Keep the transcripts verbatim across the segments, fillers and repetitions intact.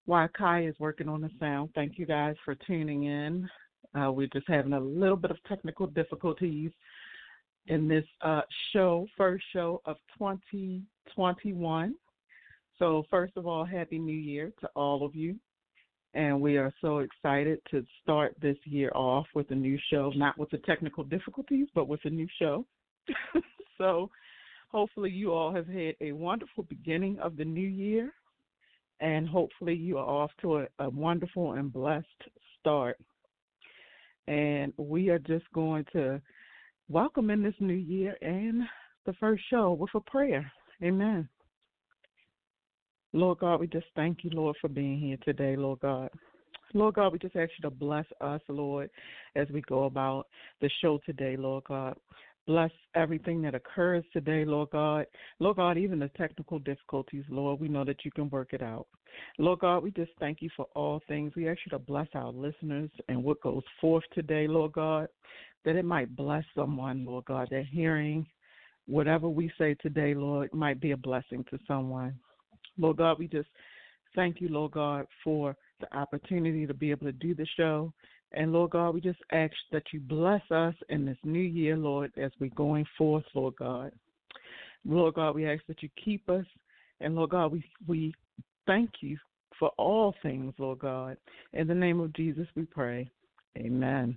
while Kai is working on the sound, thank you guys for tuning in. Uh, we're just having a little bit of technical difficulties in this uh, show, first show of twenty twenty-one. So first of all, Happy New Year to all of you. And we are so excited to start this year off with a new show, not with the technical difficulties, but with a new show. So hopefully you all have had a wonderful beginning of the new year, and hopefully you are off to a, a wonderful and blessed start. And we are just going to welcome in this new year and the first show with a prayer. Amen. Lord God, we just thank you, Lord, for being here today, Lord God. Lord God, we just ask you to bless us, Lord, as we go about the show today, Lord God. Bless everything that occurs today, Lord God. Lord God, even the technical difficulties, Lord, we know that you can work it out. Lord God, we just thank you for all things. We ask you to bless our listeners and what goes forth today, Lord God, that it might bless someone, Lord God, that hearing whatever we say today, Lord, might be a blessing to someone. Lord God, we just thank you, Lord God, for the opportunity to be able to do the show. And, Lord God, we just ask that you bless us in this new year, Lord, as we're going forth, Lord God. Lord God, we ask that you keep us. And, Lord God, we, we thank you for all things, Lord God. In the name of Jesus, we pray. Amen.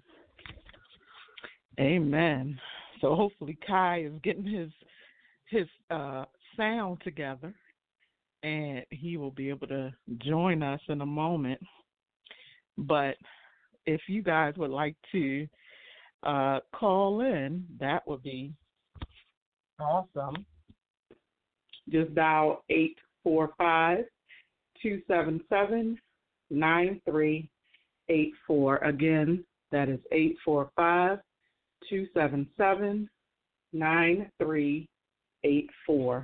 Amen. So hopefully Kai is getting his, his uh, sound together, and he will be able to join us in a moment. But if you guys would like to uh, call in, that would be awesome. Just dial eight four five, two seven seven, nine three eight four. Again, that is eight four five, two seven seven, nine three eight four.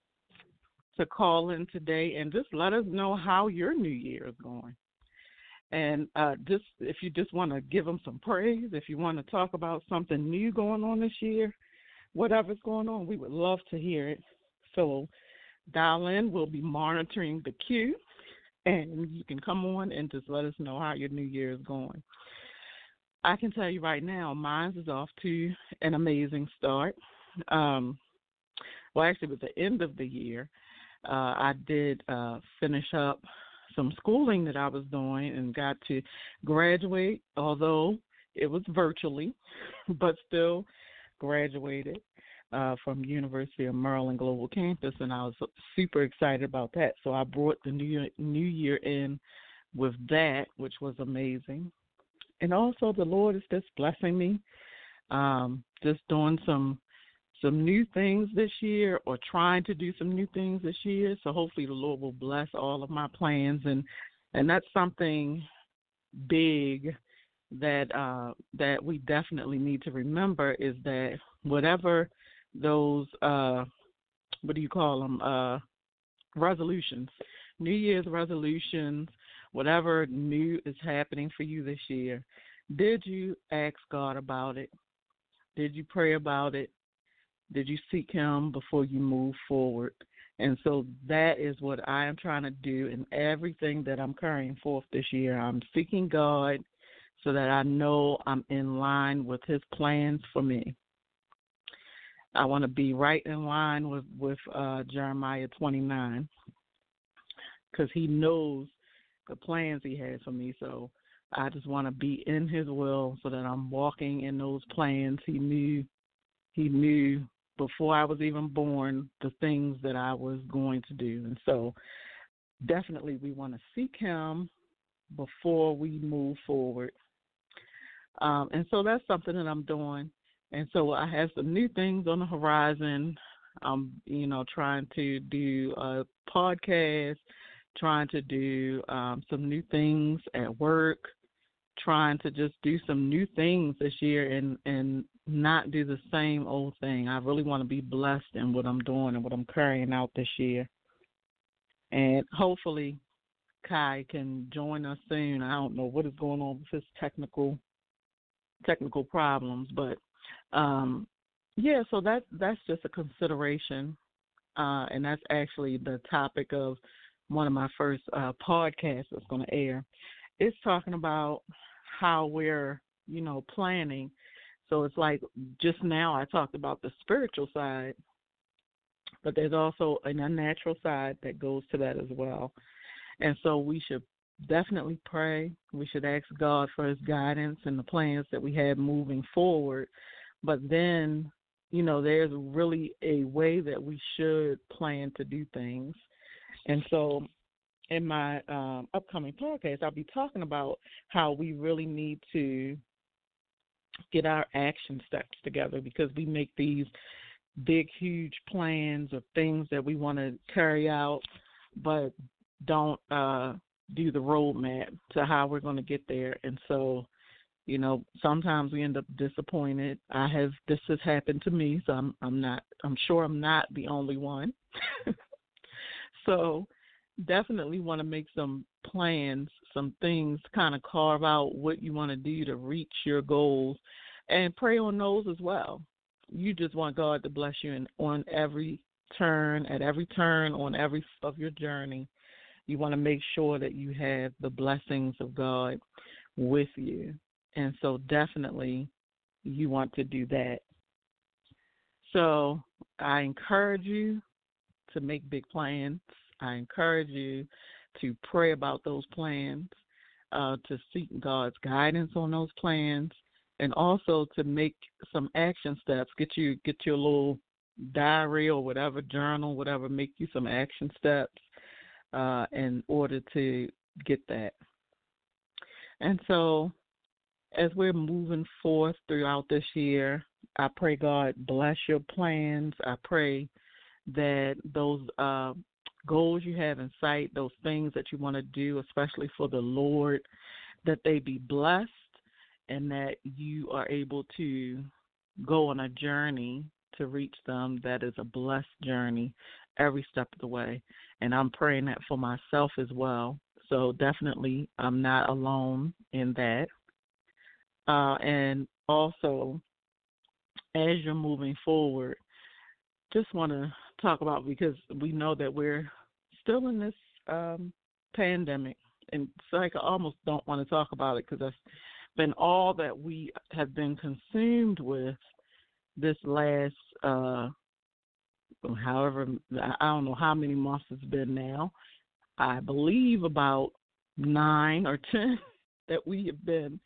To call in today and just let us know how your new year is going. And uh, just if you just want to give them some praise, if you want to talk about something new going on this year, whatever's going on, we would love to hear it. So dial in. We'll be monitoring the queue, and you can come on and just let us know how your new year is going. I can tell you right now, mine is off to an amazing start. Um, well, actually, with the end of the year, uh, I did uh, finish up some schooling that I was doing and got to graduate, although it was virtually, but still graduated uh, from University of Maryland Global Campus, and I was super excited about that. So I brought the new new year in with that, which was amazing. And also the Lord is just blessing me, um, just doing some some new things this year, or trying to do some new things this year. So hopefully the Lord will bless all of my plans. And, and that's something big that uh, that we definitely need to remember, is that whatever those, uh, what do you call them, uh, resolutions, New Year's resolutions, whatever new is happening for you this year, did you ask God about it? Did you pray about it? Did you seek him before you move forward? And so that is what I am trying to do in everything that I'm carrying forth this year. I'm seeking God so that I know I'm in line with his plans for me. I want to be right in line with, with uh, Jeremiah twenty-nine, because he knows the plans he has for me. So I just want to be in his will so that I'm walking in those plans. He knew, he knew before I was even born the things that I was going to do. And so definitely we want to seek him before we move forward. Um, and so that's something that I'm doing. And so I have some new things on the horizon. I'm, you know, trying to do a podcast, trying to do um, some new things at work, trying to just do some new things this year and, and not do the same old thing. I really want to be blessed in what I'm doing and what I'm carrying out this year. And hopefully Kai can join us soon. I don't know what is going on with his technical technical problems, but um, yeah, so that, that's just a consideration, uh, and that's actually the topic of one of my first uh, podcasts that's going to air. It's talking about how we're, you know, planning. So it's like just now I talked about the spiritual side, but there's also an unnatural side that goes to that as well. And so we should definitely pray. We should ask God for his guidance and the plans that we have moving forward. But then, you know, there's really a way that we should plan to do things. And so in my um, upcoming podcast, I'll be talking about how we really need to get our action steps together, because we make these big, huge plans of things that we want to carry out, but don't uh, do the roadmap to how we're going to get there. And so, you know, sometimes we end up disappointed. I have this has happened to me, so I'm I'm not I'm sure I'm not the only one. So definitely want to make some plans, some things, kind of carve out what you want to do to reach your goals, and pray on those as well. You just want God to bless you in, on every turn, at every turn, on every of your journey. You want to make sure that you have the blessings of God with you. And so definitely you want to do that. So I encourage you to make big plans. I encourage you to pray about those plans, uh, to seek God's guidance on those plans, and also to make some action steps. Get you get your little diary or whatever, journal, whatever, make you some action steps uh, in order to get that. And so as we're moving forth throughout this year, I pray God bless your plans. I pray that those uh, goals you have in sight, those things that you want to do, especially for the Lord, that they be blessed, and that you are able to go on a journey to reach them that is a blessed journey every step of the way. And I'm praying that for myself as well. So definitely I'm not alone in that. Uh, and also, as you're moving forward, just want to talk about, because we know that we're still in this um, pandemic, and it's like I almost don't want to talk about it, because that's been all that we have been consumed with this last, uh, however, I don't know how many months it's been now. I believe about nine or ten that we have been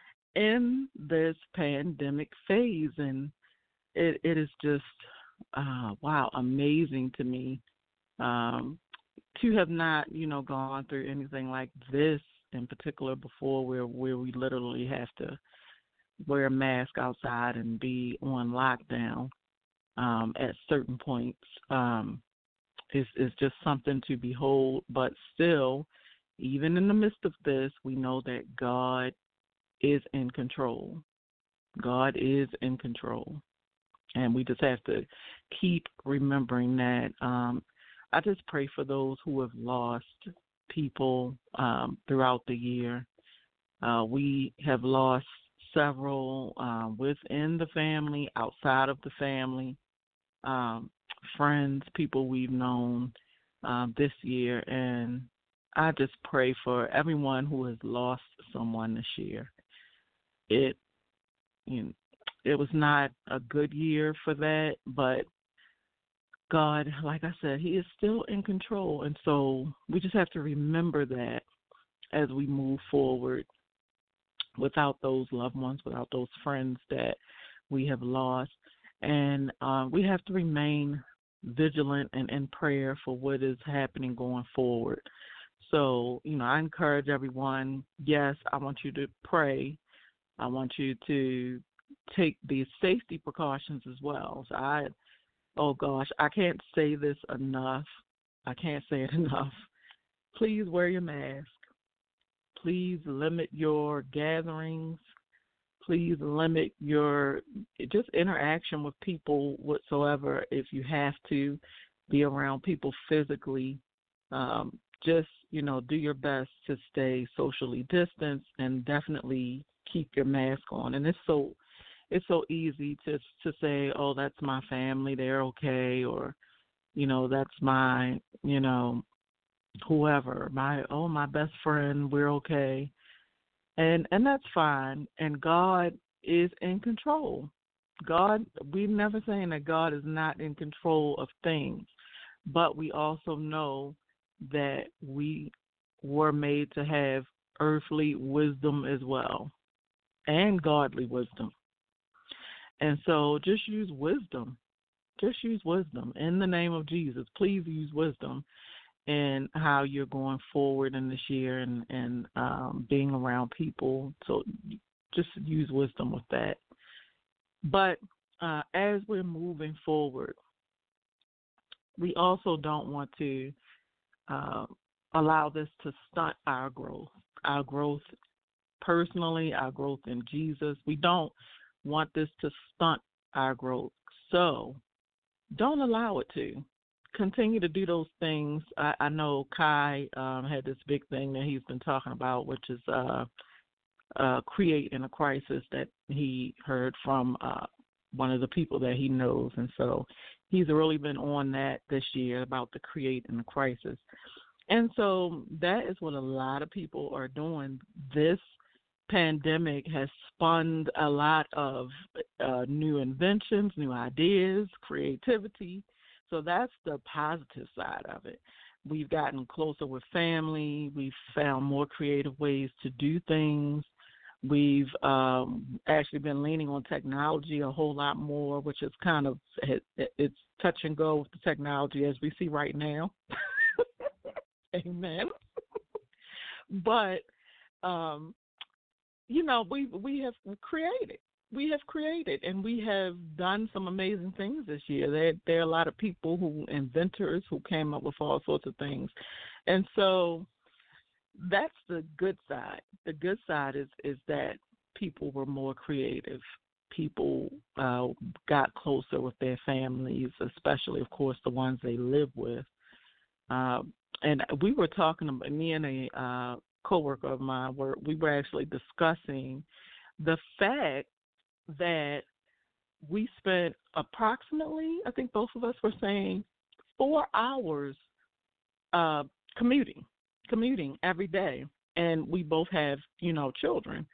in this pandemic phase, and it, it is just, uh, wow, amazing to me um, to have not, you know, gone through anything like this in particular before, where, where we literally have to wear a mask outside and be on lockdown um, at certain points. Um, is is just something to behold, but still, even in the midst of this, we know that God is in control. God is in control. And we just have to keep remembering that. Um, I just pray for those who have lost people um, throughout the year. Uh, we have lost several uh, within the family, outside of the family, um, friends, people we've known um, this year. And I just pray for everyone who has lost someone this year. It, you know, it was not a good year for that, but God, like I said, he is still in control. And so we just have to remember that as we move forward, without those loved ones, without those friends that we have lost. And uh, we have to remain vigilant and in prayer for what is happening going forward. So, you know, I encourage everyone, yes, I want you to pray. I want you to take these safety precautions as well. So I, oh gosh, I can't say this enough. I can't say it enough. Please wear your mask. Please limit your gatherings. Please limit your just interaction with people whatsoever. If you have to be around people physically, um, just, you know, do your best to stay socially distanced, and definitely keep your mask on. And it's so it's so easy to to say, oh, that's my family, they're okay, or, you know, that's my, you know, whoever, my oh my best friend, we're okay. And and that's fine. And God is in control. God, we're never saying that God is not in control of things, but we also know that we were made to have earthly wisdom as well and godly wisdom. And so just use wisdom. Just use wisdom in the name of Jesus. Please use wisdom in how you're going forward in this year and, and um, being around people. So just use wisdom with that. But uh, as we're moving forward, we also don't want to uh, allow this to stunt our growth, our growth personally, our growth in Jesus. We don't want this to stunt our growth. So don't allow it to. Continue to do those things. I, I know Kai um, had this big thing that he's been talking about, which is uh, uh, create in a crisis that he heard from uh, one of the people that he knows. And so he's really been on that this year about the create in a crisis. And so that is what a lot of people are doing. This pandemic has spawned a lot of uh, new inventions, new ideas, creativity. So that's the positive side of it. We've gotten closer with family. We've found more creative ways to do things. We've um, actually been leaning on technology a whole lot more, which is kind of, it's touch and go with the technology as we see right now. Amen. But, um, you know, we we have created. We have created, and we have done some amazing things this year. There, there are a lot of people who, inventors, who came up with all sorts of things. And so that's the good side. The good side is, is that people were more creative. People uh, got closer with their families, especially, of course, the ones they live with. Uh, and we were talking about, me and a uh, coworker of mine, were, we were actually discussing the fact that we spent approximately, I think both of us were saying, four hours uh, commuting, commuting every day. And we both have, you know, children.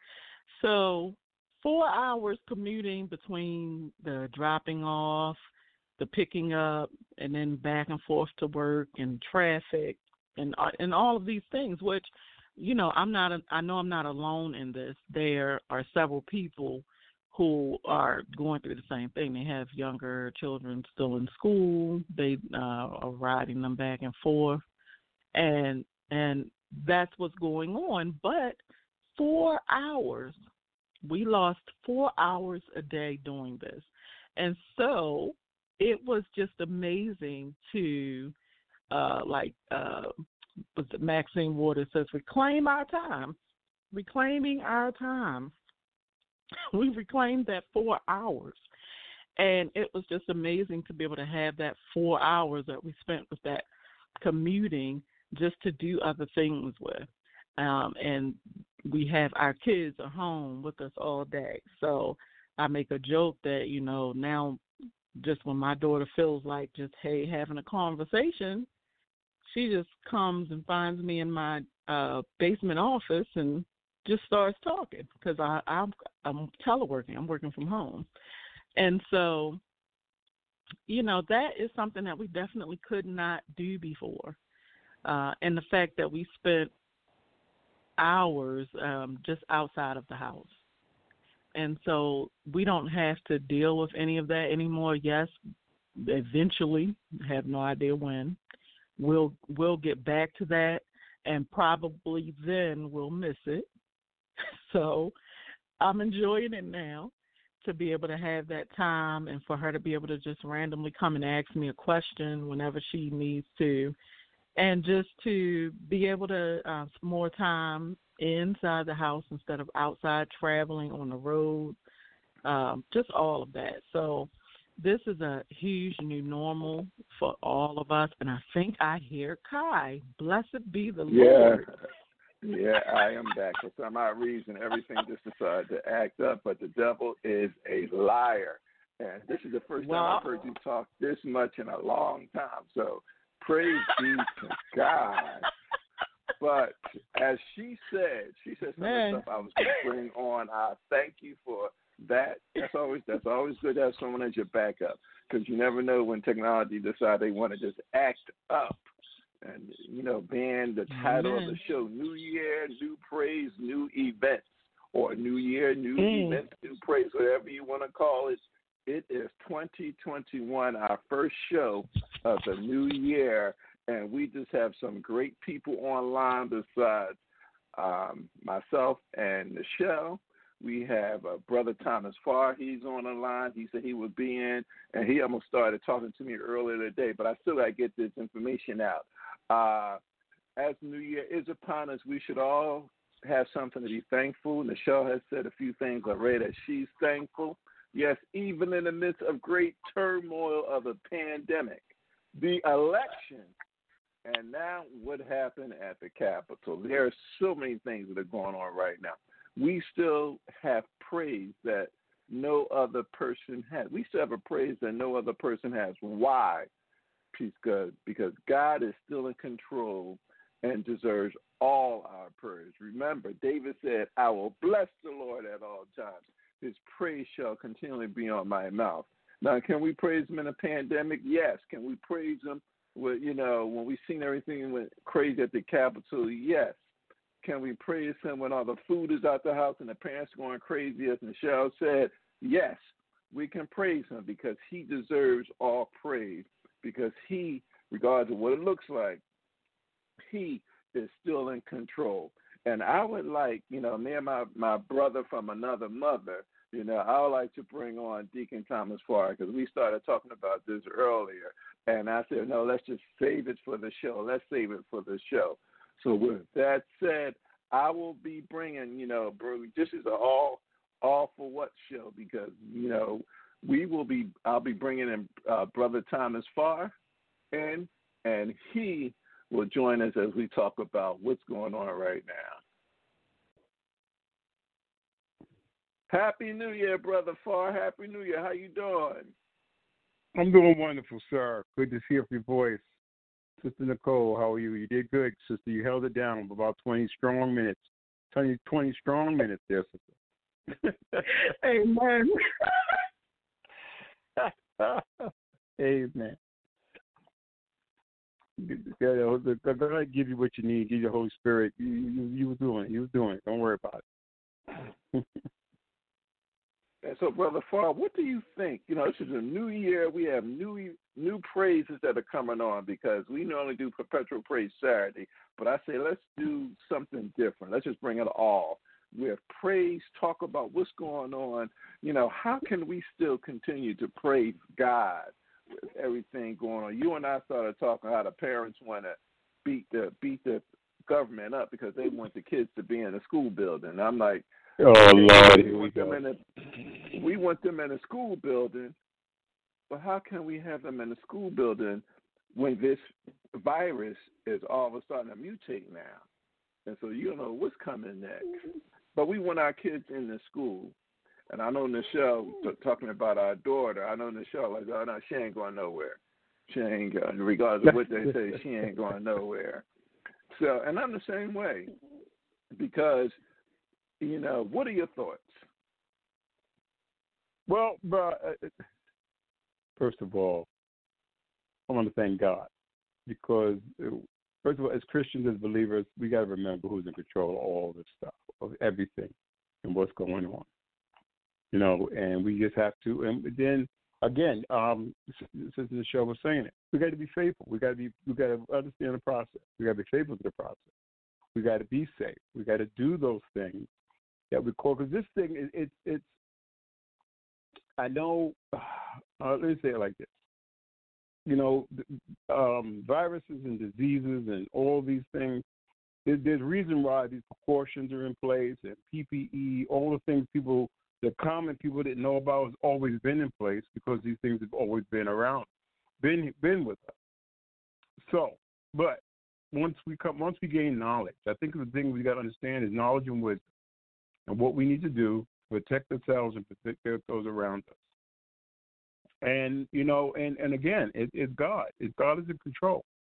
So four hours commuting between the dropping off, the picking up, and then back and forth to work and traffic and uh, and all of these things, which, you know, I'm not, a, I know I'm not alone in this. There are several people who are going through the same thing. They have younger children still in school. They uh, are riding them back and forth, and and that's what's going on. But four hours, we lost four hours a day doing this, and so it was just amazing to, uh, like, uh, was it Maxine Waters says, reclaim our time, reclaiming our time. We reclaimed that four hours, and it was just amazing to be able to have that four hours that we spent with that commuting just to do other things with. Um, and we have our kids at home with us all day. So I make a joke that, you know, now just when my daughter feels like just, hey, having a conversation, she just comes and finds me in my uh, basement office and just starts talking because I, I'm, I'm teleworking. I'm working from home. And so, you know, that is something that we definitely could not do before. Uh, and the fact that we spent hours um, just outside of the house. And so we don't have to deal with any of that anymore. Yes, eventually, have no idea when, we'll we'll get back to that, and probably then we'll miss it. So I'm enjoying it now to be able to have that time and for her to be able to just randomly come and ask me a question whenever she needs to, and just to be able to uh, some more time inside the house instead of outside traveling on the road, um, just all of that. So this is a huge new normal for all of us, and I think I hear Kai. Blessed be the yeah. Lord. Yeah, I am back. For some odd reason, everything just decided to act up, but the devil is a liar. And this is the first well, time I've heard you talk this much in a long time. So Praise be to God. But as she said, she said some Man. of the stuff I was going to bring on. I thank you for that. That's always that's always good to have someone as your backup, because you never know when technology decides they want to just act up. And, you know, being the title Amen. of the show, New Year, New Praise, New Events, or New Year, New Mm. Events, New Praise, whatever you want to call it. It is twenty twenty-one, our first show of the new year, and we just have some great people online besides um, myself and Michelle. We have uh, Brother Thomas Farr. He's on the line. He said he would be in, and he almost started talking to me earlier today, but I still got to get this information out. Uh, as the new year is upon us, we should all have something to be thankful. Michelle has said a few things already that she's thankful. Yes, even in the midst of great turmoil of a pandemic, the election, and now what happened at the Capitol. There are so many things that are going on right now. We still have praise that no other person has. We still have a praise that no other person has. Why? Because, because God is still in control and deserves all our praise. Remember, David said, I will bless the Lord at all times. His praise shall continually be on my mouth. Now, can we praise him in a pandemic? Yes. Can we praise him with, you know, when we seen everything went crazy at the Capitol? Yes. Can we praise him when all the food is out the house and the parents going crazy, as Michelle said? Yes. We can praise him because he deserves all praise, because he, regardless of what it looks like, he is still in control. And I would like, you know, me and my, my brother from another mother, you know, I would like to bring on Deacon Thomas Farr, because we started talking about this earlier. And I said, no, let's just save it for the show. Let's save it for the show. So with that said, I will be bringing, you know, bro, this is an all, all for what show, because, you know, we will be, I'll be bringing in uh, Brother Thomas Farr in, and he will join us as we talk about what's going on right now. Happy New Year, Brother Farr. Happy New Year. How you doing? I'm doing wonderful, sir. Good to hear your voice. Sister Nicole, how are you? You did good, sister. You held it down for about twenty strong minutes. twenty, twenty strong minutes there, sister. Amen. Amen. I'm going to give you what you need, give you the Holy Spirit. You, you, you were doing it. You were doing it. Don't worry about it. And so, Brother Farr, what do you think? You know, this is a new year. We have new new praises that are coming on, because we normally do Perpetual Praise Saturday. But I say let's do something different. Let's just bring it all. We have praise, talk about what's going on. You know, how can we still continue to praise God with everything going on? You and I started talking how the parents want to beat the beat the government up because they want the kids to be in a school building. I'm like, oh, Lord, we here we want them go. in a, we want them in a school building, but how can we have them in a school building when this virus is all of a sudden mutate now? And so you don't know what's coming next. But we want our kids in the school. And I know Nichelle, t- talking about our daughter, I know Nichelle, like, oh, no, she ain't going nowhere. She ain't going, regardless of what they say, she ain't going nowhere. So, and I'm the same way, because, you know, what are your thoughts? Well, bro, first of all, I want to thank God, because, first of all, as Christians, as believers, we got to remember who's in control of all this stuff, of everything, and what's going on. You know, and we just have to, and then again, um, since the show was saying it, we got to be faithful. We got to be, we got to understand the process. We got to be faithful to the process. We got to be safe. We got to do those things that we call, because this thing, it, it, it's, I know, uh, let me say it like this. You know, um, viruses and diseases and all these things, there, there's a reason why these precautions are in place, and P P E, all the things people, the common people didn't know about has always been in place, because these things have always been around, been been with us. So, but once we come, once we gain knowledge, I think the thing we got to understand is knowledge and wisdom, and what we need to do to protect ourselves and protect those around us. And you know, and, and again, it, it's God. It's God is in control.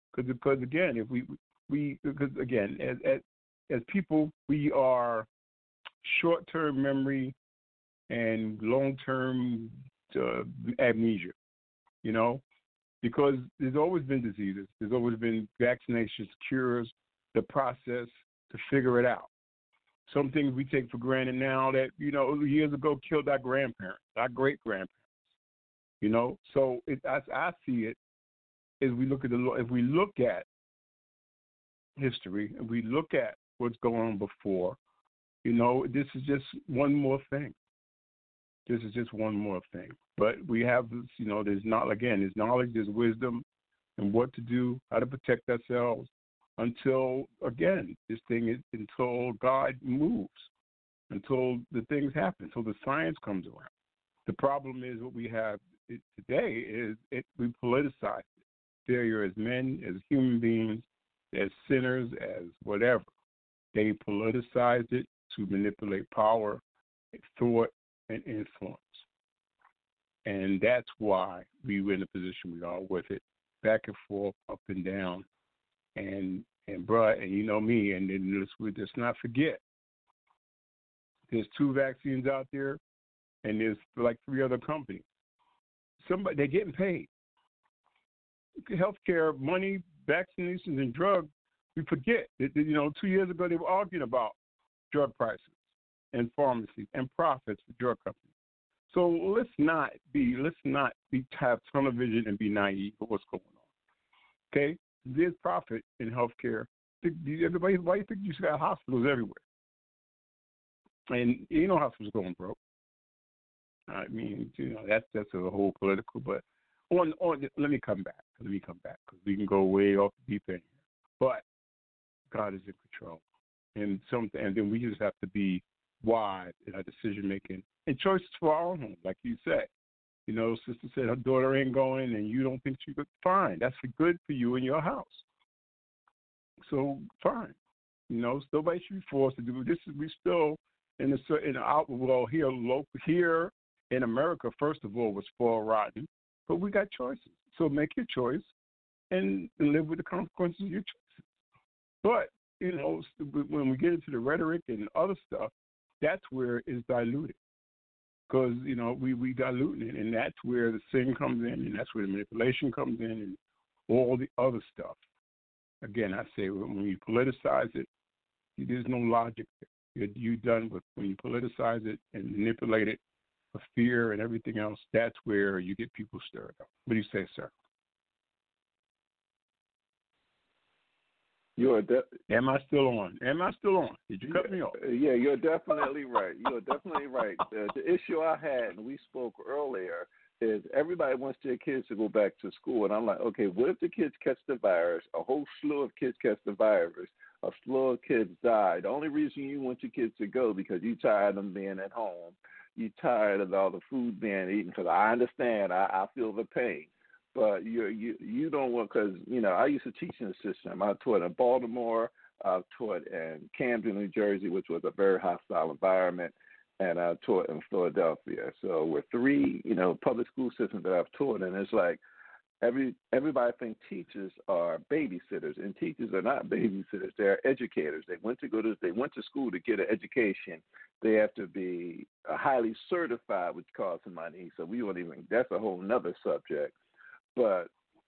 Because because again, if we we because again, as as as people, we are short-term memory and long-term uh, amnesia. You know, because there's always been diseases, there's always been vaccinations, cures, the process to figure it out. Some things we take for granted now that, you know, years ago killed our grandparents, our great grandparents. You know, so it, as I see it, is we look at the if we look at history and we look at what's going on before, you know, this is just one more thing. This is just one more thing. But we have this, you know, there's not again, there's knowledge, there's wisdom, and what to do, how to protect ourselves. Until, again, this thing is until God moves, until the things happen, until the science comes around. The problem is what we have today is it, we politicize it. Failure as men, as human beings, as sinners, as whatever. They politicized it to manipulate power, thought, and influence. And that's why we were in the position we are with it, back and forth, up and down. And and bruh, and you know me, and then let's, we just not forget, there's two vaccines out there, and there's like three other companies. Somebody they're getting paid. Healthcare, money, vaccinations, and drugs. We forget that, you know, two years ago they were arguing about drug prices and pharmacies and profits for drug companies. So let's not be let's not be have tunnel vision and be naive of what's going on. Okay. There's profit in healthcare. Everybody, why do you think you got hospitals everywhere? And you know hospitals going broke. I mean, you know that's that's a whole political. But on on, let me come back. Let me come back because we can go way off the deep end here. But God is in control, and some and then we just have to be wise in our decision making and choices for our own home, like you said. You know, sister said her daughter ain't going, and you don't think she could. Fine, that's good for you in your house. So fine, you know, nobody should be forced to do this. Is we still in the in the out well here local here in America. First of all, was spoiled rotten, but we got choices. So make your choice and, and live with the consequences of your choices. But you know, when we get into the rhetoric and other stuff, that's where it's diluted. Because, you know, we, we diluting it, and that's where the sin comes in, and that's where the manipulation comes in, and all the other stuff. Again, I say when you politicize it, there's no logic there. You're, you're done with when you politicize it and manipulate it for fear and everything else, that's where you get people stirred up. What do you say, sir? You're de- Am I still on? Am I still on? Did you cut yeah, me off? Yeah, you're definitely right. You're definitely right. Uh, the issue I had, and we spoke earlier, is everybody wants their kids to go back to school. And I'm like, okay, what if the kids catch the virus? A whole slew of kids catch the virus. A slew of kids die. The only reason you want your kids to go because you're tired of them being at home. You're tired of all the food being eaten. Because I understand. I, I feel the pain. But you you you don't want, because, you know, I used to teach in the system. I taught in Baltimore. I taught in Camden, New Jersey, which was a very hostile environment. And I taught in Philadelphia. So we're three, you know, public school systems that I've taught. And it's like every everybody thinks teachers are babysitters. And teachers are not babysitters. They're educators. They went to go to they went to school to get an education. They have to be highly certified, which costs money. So we won't even, that's a whole nother subject. But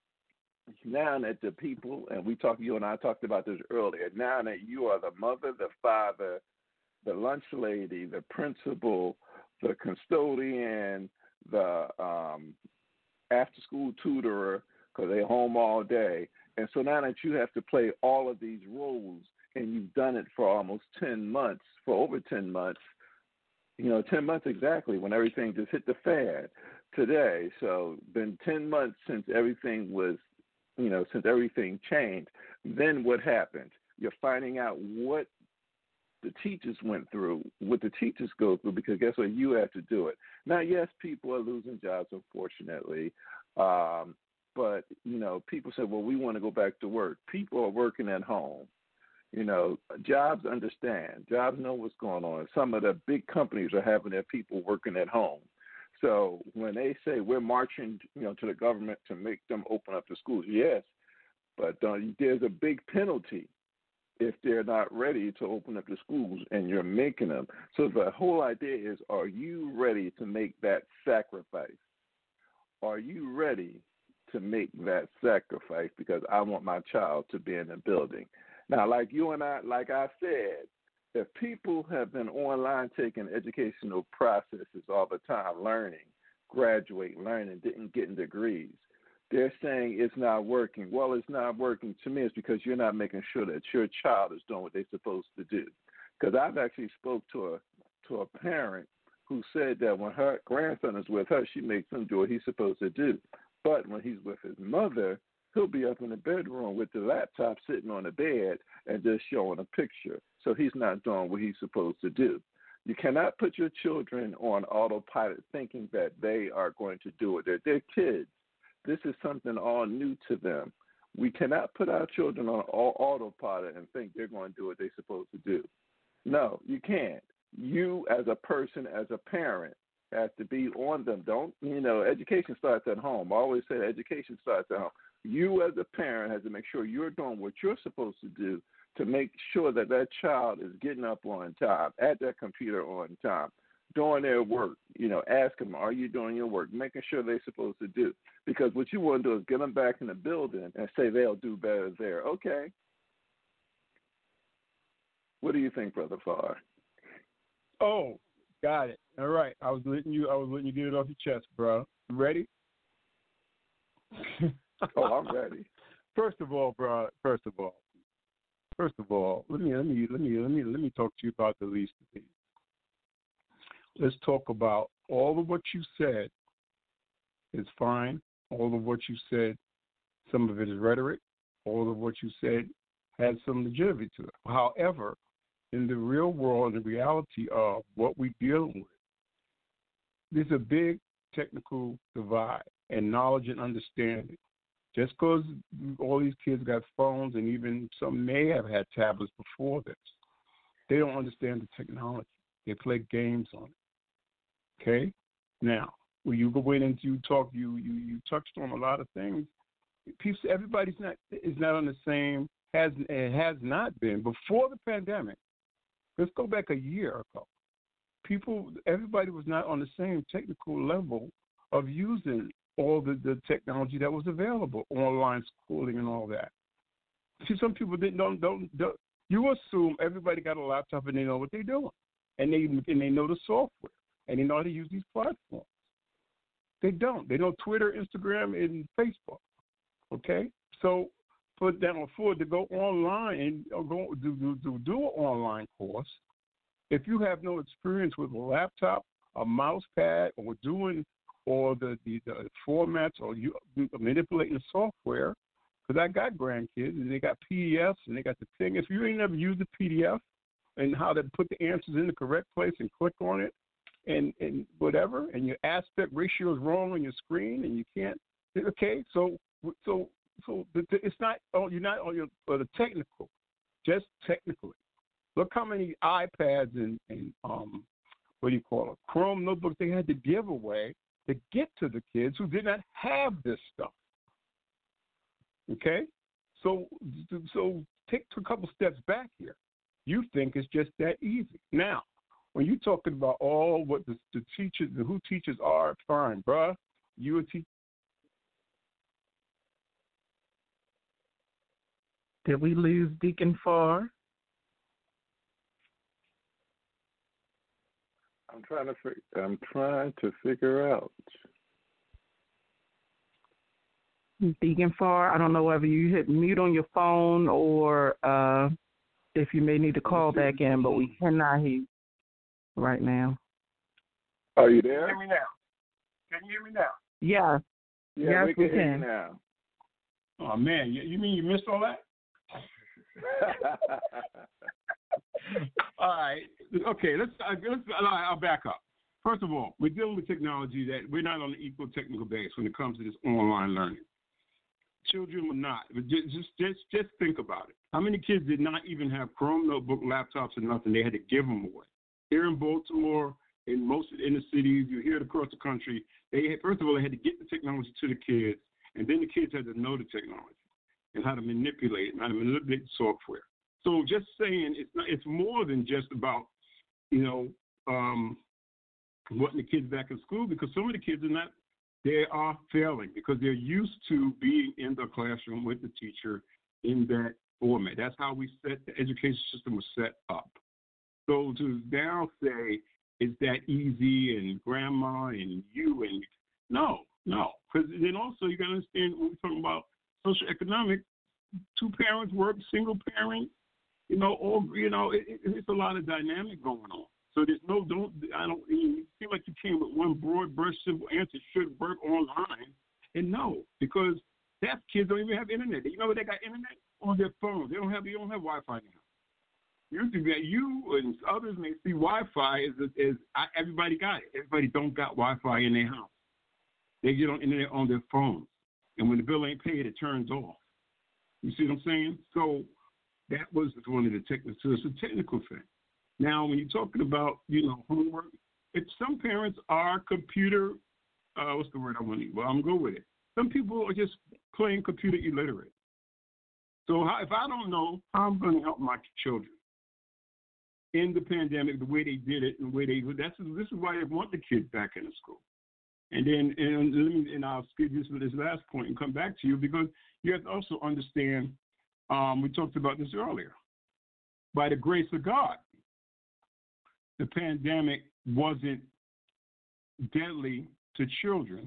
now that the people, and we talked, you and I talked about this earlier, now that you are the mother, the father, the lunch lady, the principal, the custodian, the um, after-school tutorer, because they're home all day. And so now that you have to play all of these roles, and you've done it for almost ten months, for over ten months, you know, ten months exactly, when everything just hit the fan today. So been ten months since everything was, you know, since everything changed. Then what happened? You're finding out what the teachers went through, what the teachers go through, because guess what? You have to do it. Now, yes, people are losing jobs, unfortunately. Um, but, you know, people say, well, we want to go back to work. People are working at home. You know, jobs understand. Jobs know what's going on. Some of the big companies are having their people working at home. So when they say we're marching, you know, to the government to make them open up the schools, yes, But uh, there's a big penalty if they're not ready to open up the schools and you're making them. So the whole idea is, are you ready to make that sacrifice? Are you ready to make that sacrifice? Because I want my child to be in the building. Now, like you and I, like I said, if people have been online taking educational processes all the time, learning, graduate, learning, didn't get degrees, they're saying it's not working. Well, it's not working to me. It's because you're not making sure that your child is doing what they're supposed to do. Because I've actually spoke to a to a parent who said that when her grandson is with her, she makes him do what he's supposed to do. But when he's with his mother, he'll be up in the bedroom with the laptop sitting on the bed and just showing a picture. So he's not doing what he's supposed to do. You cannot put your children on autopilot thinking that they are going to do it. They're, they're kids. This is something all new to them. We cannot put our children on autopilot and think they're going to do what they're supposed to do. No, you can't. You as a person, as a parent, have to be on them. Don't, you know, education starts at home. I always say education starts at home. You as a parent have to make sure you're doing what you're supposed to do to make sure that that child is getting up on time, at their computer on time, doing their work. You know, ask them, are you doing your work? Making sure they're supposed to do. Because what you want to do is get them back in the building and say they'll do better there. Okay. What do you think, Brother Farr? Oh, got it. All right. I was letting you I was letting you get it off your chest, bro. You ready? Oh, I'm ready. First of all, bro, first of all. First of all, let me let me let me let me let me talk to you about the least of these. Let's talk about all of what you said is fine. All of what you said, some of it is rhetoric. All of what you said has some legitimacy to it. However, in the real world, the reality of what we're dealing with, there's a big technical divide in knowledge and understanding. Just because all these kids got phones, and even some may have had tablets before this, they don't understand the technology. They play games on it. Okay? Now, when you go in and you talk, you you, you touched on a lot of things. People, everybody's not is not on the same, has it has not been before the pandemic. Let's go back a year ago. People, everybody was not on the same technical level of using all the, the technology that was available, online schooling and all that. See, some people didn't don't, don't don't. You assume everybody got a laptop and they know what they're doing, and they and they know the software and they know how to use these platforms. They don't. They know Twitter, Instagram, and Facebook. Okay, so for them afford to go online and or go do do do, do an online course. If you have no experience with a laptop, a mouse pad, or doing or the, the, the formats or you manipulating the software, because I got grandkids and they got P D Fs and they got the thing. If you ain't never used the P D F and how to put the answers in the correct place and click on it and, and whatever, and your aspect ratio is wrong on your screen and you can't, okay, so so so the, the, it's not, oh, you're not on your uh, the technical, just technically. Look how many iPads and, and um, what do you call it, Chrome notebooks they had to give away to get to the kids who did not have this stuff. Okay? So so take a couple steps back here. You think it's just that easy. Now, when you're talking about all what the, the teachers, who teachers are, fine, bruh. You a teacher. Did we lose Deacon Farr? I'm trying to fig- I'm trying to figure out. Deacon Farr, I don't know whether you hit mute on your phone or uh, if you may need to call back in, but we cannot hear you right now. Are you there? Can you hear me now? Can you hear me now? Yeah. Yeah, yes, we can we hear can. you now. Oh man, you, you mean you missed all that? All right. Okay. Let's. Uh, let's. I'll back up. First of all, we're dealing with technology that we're not on an equal technical base when it comes to this online learning. Children were not. Just, just, just, just think about it. How many kids did not even have Chrome notebook, laptops, and nothing? They had to give them away. Here in Baltimore, in most of the inner cities, you hear it across the country. They had, first of all, they had to get the technology to the kids, and then the kids had to know the technology. and how to manipulate it, and how to manipulate software. So just saying, it's not, it's more than just about, you know, um, wanting the kids back in school, because some of the kids are not, they are failing because they're used to being in the classroom with the teacher in that format. That's how we set, the education system was set up. So to now say, it's that easy and grandma and you and, no, no. Because then also you got to understand when we're talking about social economic, two parents work, single parent, you know, all, you know, it, it, it's a lot of dynamic going on. So there's no, don't, I don't, you feel like you came with one broad brush simple answer, should work online. And no, because that kids don't even have internet. You know, they got internet on their phones. They don't have, they don't have Wi-Fi now. You think that you and others may see Wi-Fi as, as everybody got it. Everybody don't got Wi-Fi in their house. They get on internet on their phones. And when the bill ain't paid, it turns off. You see what I'm saying? So that was one of the technical, so it's a technical thing. Now, when you're talking about, you know, homework, if some parents are computer, uh, what's the word I want to use? Well, I'm going to go with it. Some people are just plain computer illiterate. So how, if I don't know how I'm going to help my children in the pandemic, the way they did it, and the way they, that's, this is why they want the kids back in the school. And then, and, and I'll skip this for this last point and come back to you, because you have to also understand, um, we talked about this earlier, by the grace of God, the pandemic wasn't deadly to children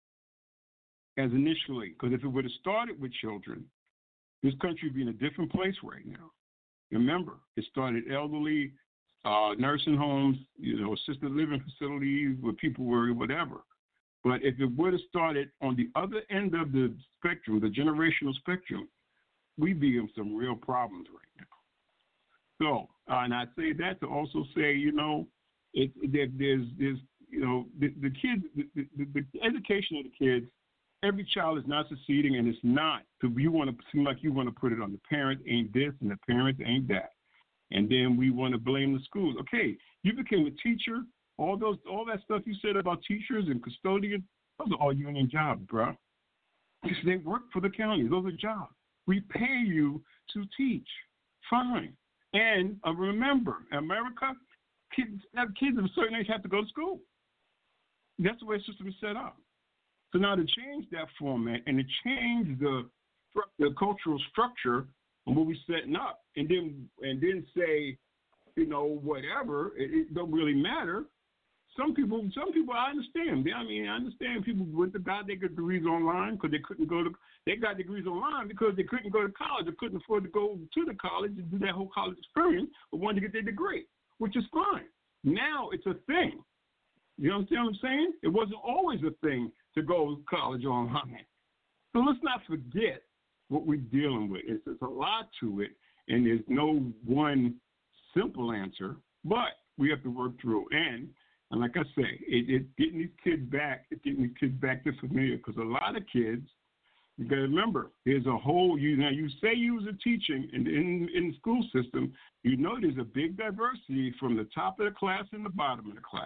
as initially, because if it would have started with children, this country would be in a different place right now. Remember, it started elderly, uh, nursing homes, you know, assisted living facilities where people were whatever. But if it would have started on the other end of the spectrum, the generational spectrum, we'd be in some real problems right now. So, uh, and I say that to also say, you know, it, there, there's, there's, you know, the, the kids, the, the, the education of the kids, every child is not succeeding, and it's not. So you want to seem like you want to put it on the parent ain't this and the parents ain't that, and then we want to blame the schools. Okay, you became a teacher. All those, all that stuff you said about teachers and custodians, those are all union jobs, bro. They work for the county. Those are jobs. We pay you to teach. Fine. And uh, remember, America, kids, kids of a certain age have to go to school. That's the way the system is set up. So now to change that format and to change the the cultural structure and what we're setting up, and then and then say, you know, whatever, it, it don't really matter. Some people, some people, I understand. I mean, I understand people went to got their degrees online because they couldn't go to. They got degrees online because they couldn't go to college. They couldn't afford to go to the college and do that whole college experience, but wanted to get their degree, which is fine. Now it's a thing. You understand what I'm saying? It wasn't always a thing to go to college online. So let's not forget what we're dealing with. It's, it's a lot to it, and there's no one simple answer, but we have to work through. And, and like I say, it, it getting these kids back, it's getting these kids back to familiar, because a lot of kids, you got to remember, there's a whole, you now you say you was a teaching in, in, in the school system, you know there's a big diversity from the top of the class and the bottom of the class.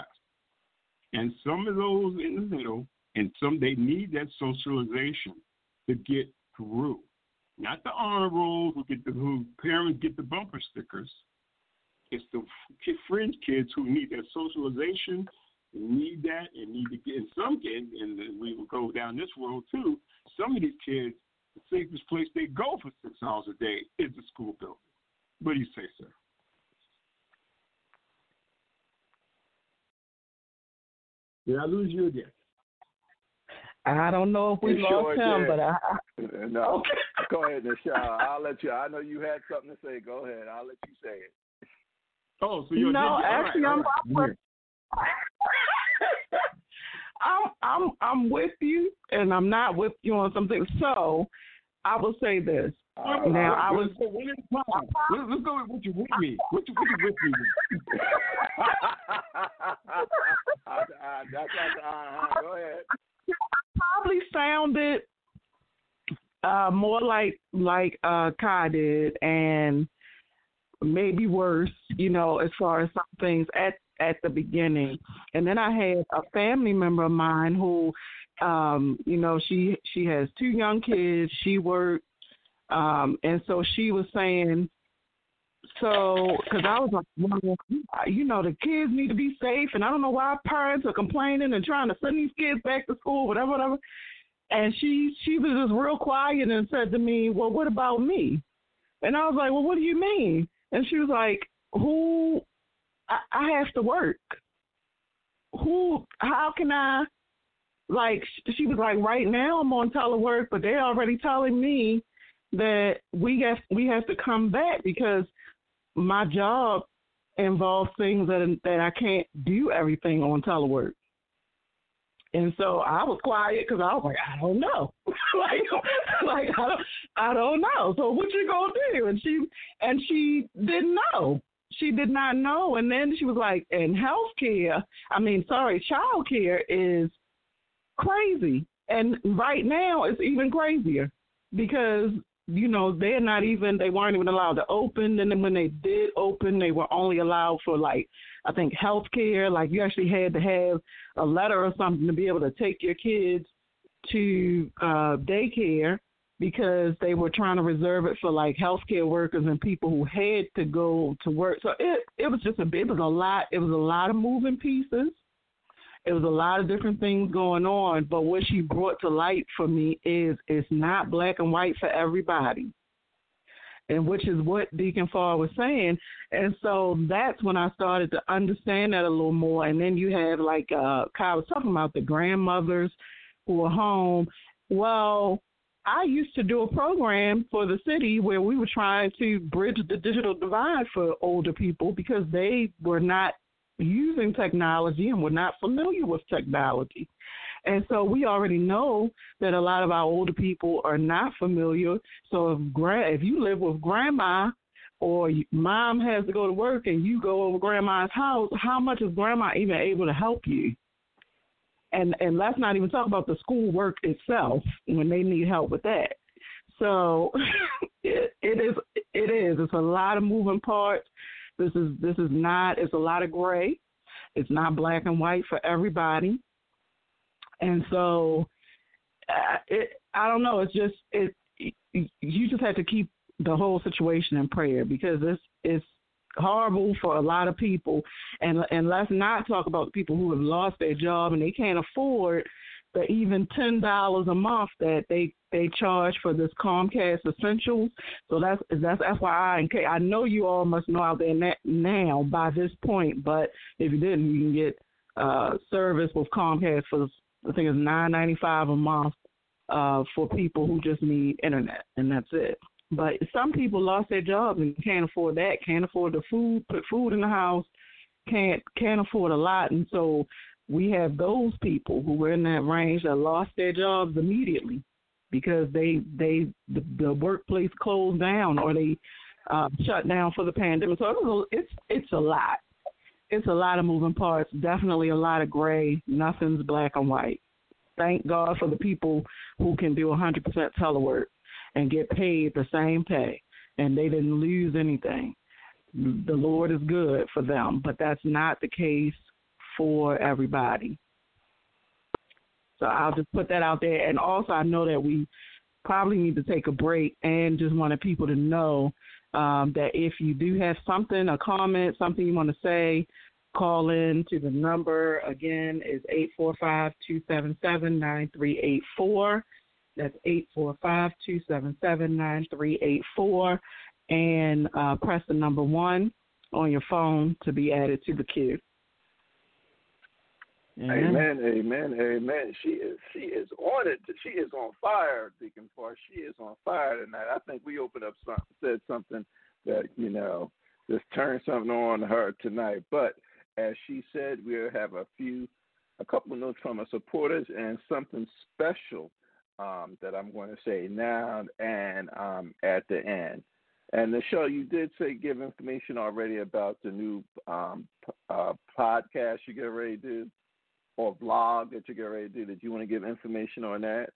And some of those in the middle, and some, they need that socialization to get through. Not the honor rolls who get the, who parents get the bumper stickers. It's the fringe kids who need that socialization, need that, and need to get, in some kids, and we will go down this road too, some of these kids, the safest place they go for six hours a day is the school building. What do you say, sir? Did I lose you again? I don't know if we You lost sure him, did. but I. No, Okay. Go ahead, Nichelle. I'll let you. I know you had something to say. Go ahead. I'll let you say it. Oh, so you're no, yeah, actually, all I'm. right, I'm, I'm I'm I'm with you, and I'm not with you on something. So, I will say this. Uh, now, uh, I was. Let's, let's go with what you with me. What you, what you with me? uh, that's uh, go ahead. Probably sounded uh, more like like uh, Kai did, and maybe worse, you know, as far as some things at at the beginning. And then I had a family member of mine who, um, you know, she she has two young kids. She worked Um, and so she was saying, so, because I was like, well, you know, the kids need to be safe, and I don't know why parents are complaining and trying to send these kids back to school, whatever, whatever. And she she was just real quiet and said to me, well, what about me? And I was like, well, what do you mean? And she was like, who, I, I have to work. Who, how can I, like, she was like, right now I'm on telework, but they're already telling me that we have, we have to come back because my job involves things that that I can't do everything on telework. And so I was quiet because I was like, I don't know. like, like I don't, I don't know. So what you gonna do? And she, and she didn't know. She did not know. And then she was like, and healthcare, I mean, sorry, childcare is crazy. And right now it's even crazier because, you know, they're not even, they weren't even allowed to open. And then when they did open, they were only allowed for, like, I think health care. Like, you actually had to have a letter or something to be able to take your kids to uh, daycare because they were trying to reserve it for, like, healthcare workers and people who had to go to work. So it, it was just a, it was a lot, it was a lot of moving pieces. It was a lot of different things going on, but what she brought to light for me is it's not black and white for everybody, and which is what Deacon Farr was saying. And so that's when I started to understand that a little more. And then you have, like, uh, Kyle was talking about the grandmothers who are home. Well, I used to do a program for the city where we were trying to bridge the digital divide for older people because they were not using technology and we're not familiar with technology. And so we already know that a lot of our older people are not familiar. So if gra- if you live with grandma or mom has to go to work and you go over grandma's house, how much is grandma even able to help you? And and let's not even talk about the school work itself when they need help with that. So it, it is it is. It's a lot of moving parts. This is this is not, it's a lot of gray. It's not black and white for everybody. And so uh, it, I don't know, it's just, it, it, you just have to keep the whole situation in prayer because it's, it's horrible for a lot of people. And, and let's not talk about the people who have lost their job and they can't afford the even ten dollars a month that they, they charge for this Comcast Essentials. So that's that's F Y I. And I know you all must know out there now by this point, but if you didn't, you can get uh, service with Comcast for, I think it's nine ninety-five a month uh, for people who just need internet, and that's it. But some people lost their jobs and can't afford that, can't afford the food, put food in the house, can't can't afford a lot, and so we have those people who were in that range that lost their jobs immediately because they they the, the workplace closed down or they uh, shut down for the pandemic. So it's it's a lot. It's a lot of moving parts. Definitely a lot of gray. Nothing's black and white. Thank God for the people who can do one hundred percent telework and get paid the same pay, and they didn't lose anything. The Lord is good for them, but that's not the case for everybody. So I'll just put that out there. And also I know that we probably need to take a break and just wanted people to know um, that if you do have something, a comment, something you want to say, call in to the number. Again, is eight four five, two seven seven, nine three eight four. That's eight four five, two seven seven, nine three eight four. And uh, press the number one on your phone to be added to the queue. Amen. amen, amen, amen. She is, she is on it. She is on fire, Deacon Farr. She is on fire tonight. I think we opened up something, said something that, you know, just turned something on her tonight. But as she said, we'll have a few, a couple of notes from our supporters and something special um, that I'm going to say now and um, at the end. And the show, you did say give information already about the new um, uh, podcast you get ready to do. Or blog that you get ready to do. Did you want to give information on that?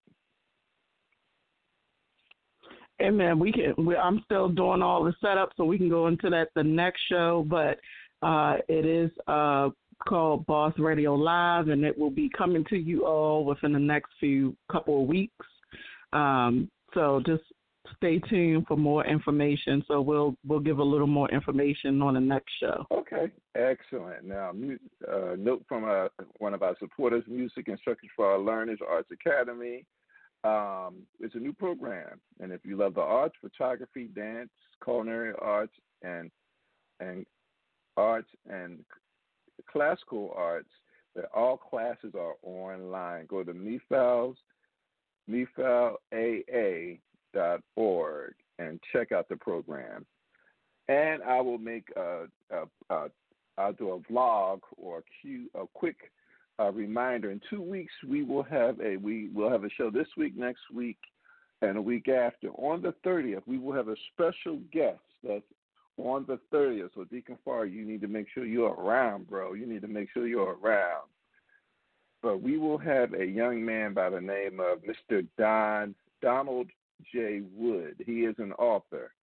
Hey man, we can. We, I'm still doing all the setup, so we can go into that the next show. But uh, it is uh, called Boss Radio Live, and it will be coming to you all within the next few couple of weeks. Um, so just stay tuned for more information. So we'll we'll give a little more information on the next show. Okay, excellent. Now, uh, note from uh, one of our supporters, Music Instructors for Our Learners, Arts Academy. Um, it's a new program, and if you love the arts, photography, dance, culinary arts, and and arts and classical arts, that all classes are online. Go to M I F A L's M I F A L A A dot org and check out the program. And I will make a, a, a I'll do a vlog or a, cue, a quick uh, reminder. In two weeks, we will have a we will have a show this week, next week, and a week after. On the thirtieth, we will have a special guest that's on the thirtieth. So Deacon Farr, you need to make sure you're around, bro. You need to make sure you're around. But we will have a young man by the name of Mister Don Donald J. Wood. He is an author.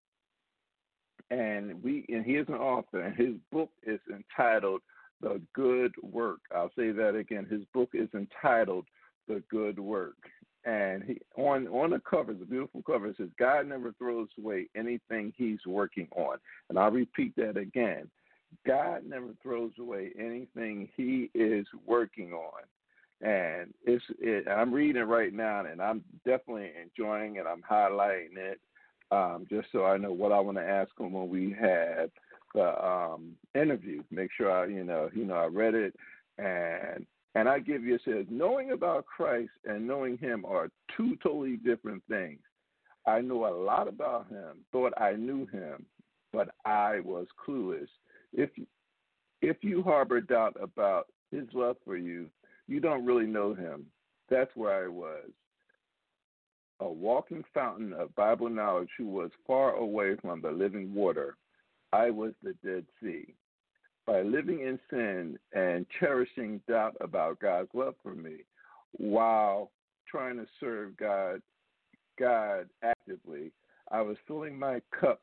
And we and he is an author, and his book is entitled The Good Work. I'll say that again. His book is entitled The Good Work. And he, on on the cover, the beautiful cover, it says, God never throws away anything he's working on. And I'll repeat that again. God never throws away anything he is working on. And it's it, I'm reading it right now, and I'm definitely enjoying it. I'm highlighting it. Um, just so I know what I want to ask him when we have the um, interview. Make sure I, you know, you know, I read it, and and I give you, it says, knowing about Christ and knowing him are two totally different things. I know a lot about him, thought I knew him, but I was clueless. If if you harbor doubt about his love for you, you don't really know him. That's where I was. A walking fountain of Bible knowledge who was far away from the living water. I was the Dead Sea. By living in sin and cherishing doubt about God's love for me while trying to serve God, God actively, I was filling my cup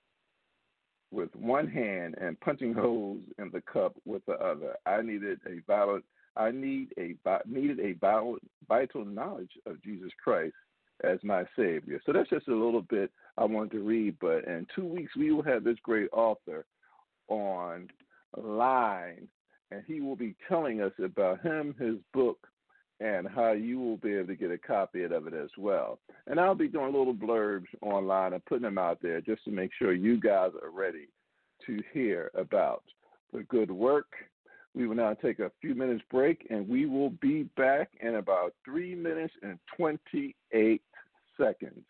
with one hand and punching holes in the cup with the other. I needed a vital, I need a needed a vital, vital knowledge of Jesus Christ as my Savior. So that's just a little bit I wanted to read, but in two weeks we will have this great author on line, and he will be telling us about him, his book, and how you will be able to get a copy of it as well. And I'll be doing little blurbs online and putting them out there just to make sure you guys are ready to hear about the good work. We will now take a few minutes break, and we will be back in about three minutes and twenty-eight seconds.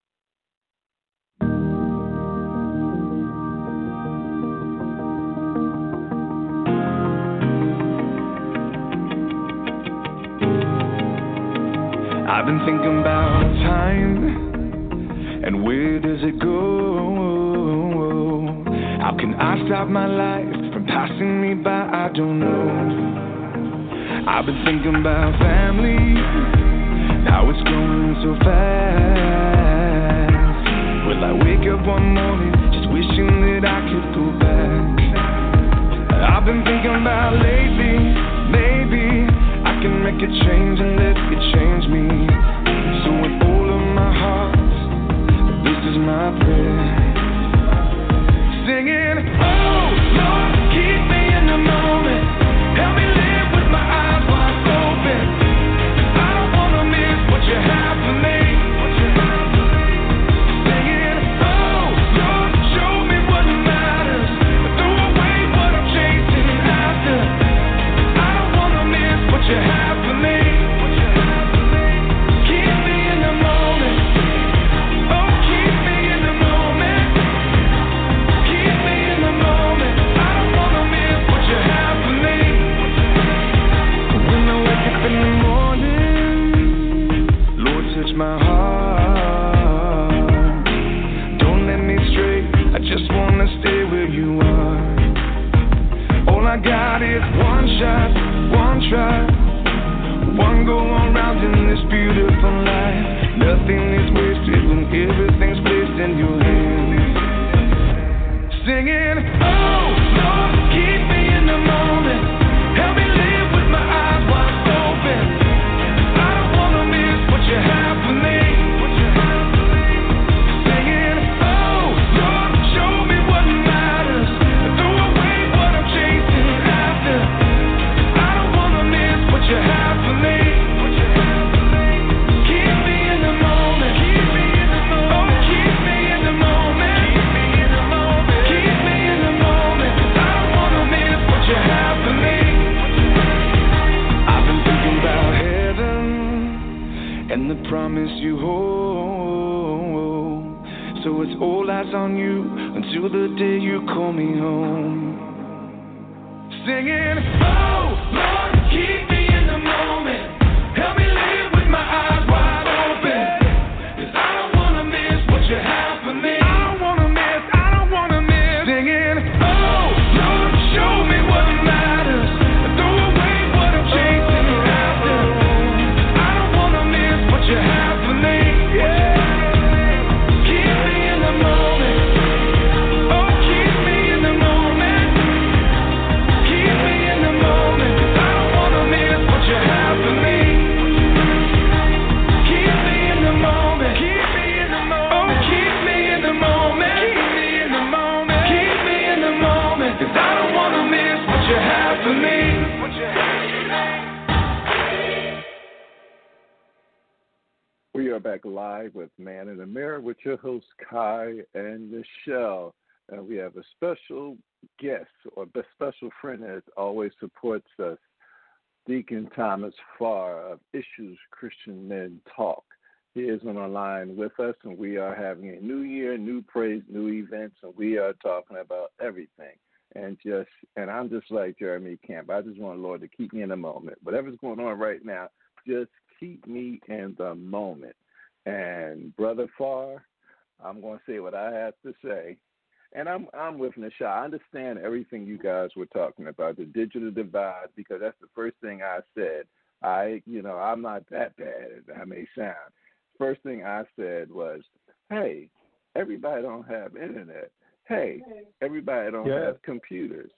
I've been thinking about time and where does it go? How can I stop my life from passing me by? I don't know. I've been thinking about family, how it's going so fast. Will I wake up one morning just wishing that I could go back? I've been thinking about lately, maybe I can make a change and let it change me. So with all of my heart, this is my prayer. Singing, oh Lord, keep me in the moment. Help me live with my eyes wide open. I don't wanna miss what you have for me. Singing, oh Lord, show me what matters. Throw away what I'm chasing after. I don't wanna miss what you have for me. Keep me in the moment. Oh, keep me in the moment. you home. So it's all eyes on you until the day you call me home. Singing, oh, Lord, keep me in the moment. Help me live with my eyes wide open. 'Cause I don't wanna miss what you have for me. I don't wanna miss, I don't wanna miss. Singing, oh, Lord, show me what matters. Throw away what I'm chasing after. I don't wanna miss what you have for me. Yeah. Keep me in the moment. Oh, keep me in the moment. Keep me in the moment. 'Cause I don't wanna miss what you have for me. Keep me in the moment. Keep me in the moment. Oh, keep me in the moment. Keep me in the moment. Keep me in the moment. 'Cause I don't wanna miss what you have for me. What you have for me. We are back live with Man in the Mirror with your hosts, Kai and Michelle. And we have a special guest or a special friend that always supports us, Deacon Thomas Farr of Issues Christian Men Talk. He is on the line with us, and we are having a new year, new praise, new events, and we are talking about everything. And just, and I'm just like Jeremy Camp. I just want the Lord to keep me in the moment. Whatever's going on right now, just keep me in the moment. And Brother Farr, I'm going to say what I have to say. And I'm I'm with Nisha. I understand everything you guys were talking about, the digital divide, because that's the first thing I said. I, you know, I'm not that bad as I may sound. First thing I said was, hey, everybody don't have internet. Hey, everybody don't Yeah. have computers.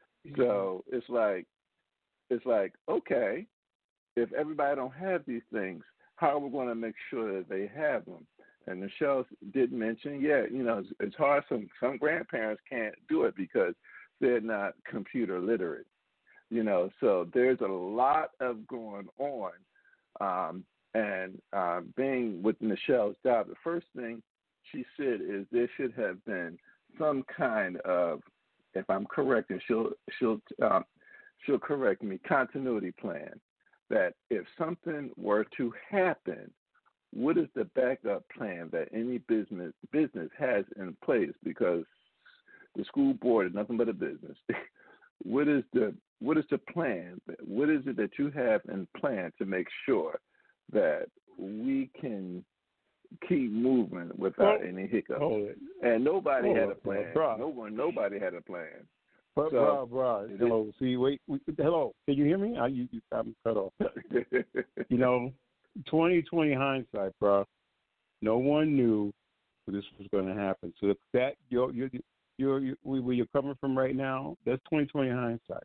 So it's like, it's like, okay, if everybody don't have these things, how are we going to make sure that they have them? And Michelle did mention, yeah, you know, it's, it's hard. Some some grandparents can't do it because they're not computer literate, you know. So there's a lot of going on. Um, and uh, being with Michelle's job, the first thing she said is there should have been some kind of, if I'm correct, and she'll she'll um, she'll correct me, continuity plan. That if something were to happen, what is the backup plan that any business business has in place? Because the school board is nothing but a business. what is the what is the plan? What is it that you have in plan to make sure that we can keep moving without well, any hiccups? Hold it. And nobody hold had a it, plan. bro. No one, nobody had a plan. But, So, bro, bro, hello. See, wait, wait, hello. Can you hear me? I, you, you, I'm cut off. You know, twenty twenty hindsight, bro. No one knew this was going to happen. So that you're, you're, you're, you're, where you're coming from right now, that's twenty twenty hindsight.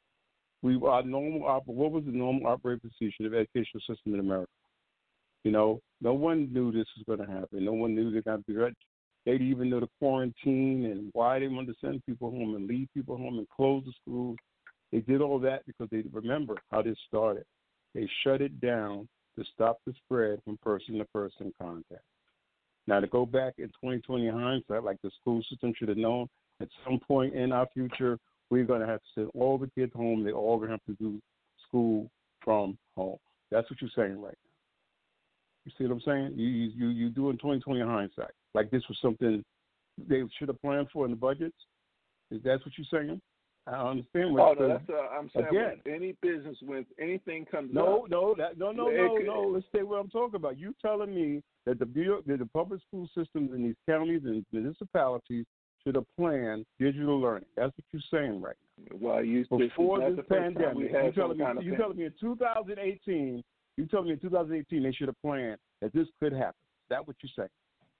We our normal op- what was the normal operating procedure of the educational system in America? You know, no one knew this was going to happen. No one knew they're going to be ready. They didn't even know the quarantine and why they wanted to send people home and leave people home and close the schools. They did all that because they remember how this started. They shut it down to stop the spread from person-to-person contact. Now, to go back in twenty twenty hindsight, like the school system should have known, at some point in our future, we're going to have to send all the kids home. They're all going to have to do school from home. That's what you're saying right now. You see what I'm saying? You you you doing twenty twenty hindsight. Like this was something they should have planned for in the budgets. Is that what you're saying? I understand what. Oh no, that's uh, I'm saying. Again, when any business, when anything comes no, up, no, that, no, no, it no, could, no. Let's stay what I'm talking about. You telling me that the that the public school systems in these counties and municipalities should have planned digital learning. That's what you're saying right now. Well, you before this, this the pandemic, you telling me you telling me in two thousand eighteen, you telling me in two thousand eighteen they should have planned that this could happen. Is that what you're saying?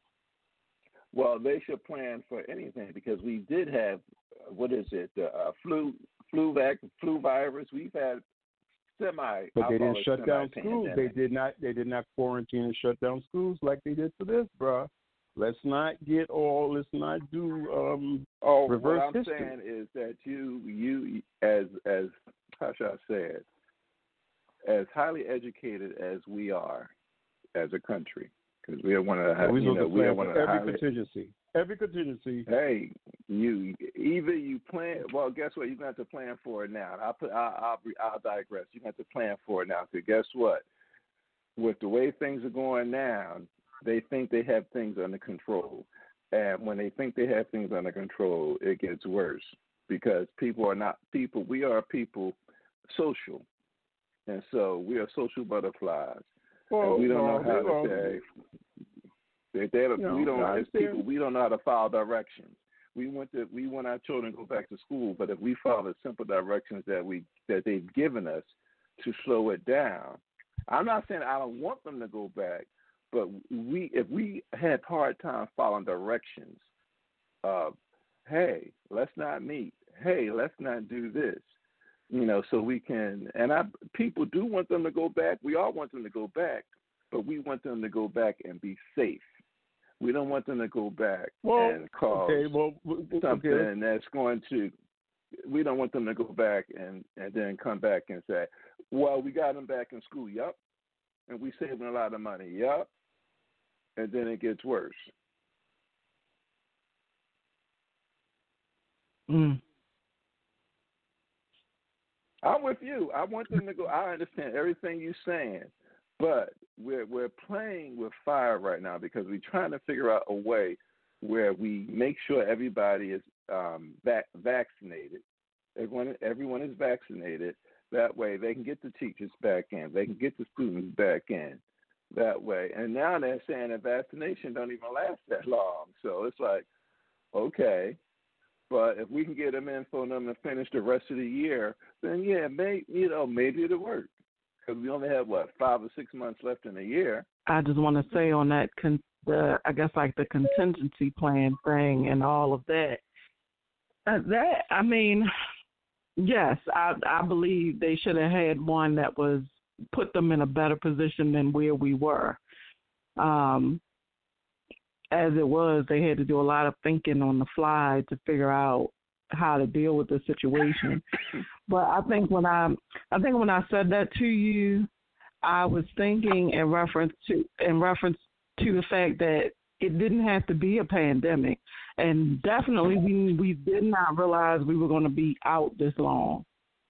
Well, they should plan for anything because we did have uh, what is it, uh, flu, flu vac, flu virus. We've had semi. But I'll they didn't shut down schools. They did not. They did not quarantine and shut down schools like they did for this, bro. Let's not get all. Let's not do um, oh, reverse what I'm history. saying is that you, you as as how should I say it? As highly educated as we are as a country, because we are one of the yeah, we you know we are one of the every highly, contingency. Every contingency. Hey, you either you plan. Well, guess what? You're going to have to plan for it now. I'll put. I'll, I'll, I'll digress. You have to plan for it now. Because guess what? with the way things are going now, they think they have things under control. And when they think they have things under control, it gets worse because people are not people. We are people social. And so we are social butterflies. Well, and we don't well, know how well, to say. They, they, no, we don't, no, as people, we don't know how to follow directions. We want to, we want our children to go back to school, but if we follow the simple directions that we that they've given us to slow it down, I'm not saying I don't want them to go back, but we, if we had hard time following directions of, hey, let's not meet, hey, let's not do this, you know, so we can, and I, people do want them to go back. We all want them to go back, but we want them to go back and be safe. We don't want them to go back well, and cause okay, well, something okay. that's going to, we don't want them to go back and, and then come back and say, well, we got them back in school, yep, and we saving a lot of money, yep, and then it gets worse. Mm. I'm with you. I want them to go. I understand everything you're saying, but we're we're playing with fire right now because we're trying to figure out a way where we make sure everybody is um, vac- vaccinated. Everyone everyone is vaccinated. That way, they can get the teachers back in. They can get the students back in. That way, and now they're saying that vaccination don't even last that long. So it's like, okay. But if we can get them in for them to finish the rest of the year, then yeah, may, you know, maybe it'll work. Because we only have, what, five or six months left in the year. I just want to say on that, con- the, I guess like the contingency plan thing and all of that, uh, that, I mean, yes, I, I believe they should have had one that was put them in a better position than where we were. Um, as it was, they had to do a lot of thinking on the fly to figure out how to deal with the situation. But I think when I, I think when I said that to you, I was thinking in reference to in reference to the fact that it didn't have to be a pandemic, and definitely we we did not realize we were going to be out this long.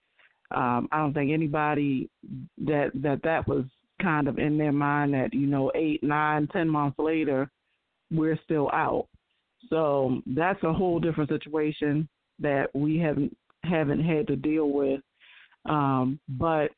Um, I don't think anybody that that that was kind of in their mind that, you know, eight, nine, ten months later, we're still out. So that's a whole different situation that we haven't haven't had to deal with. Um, but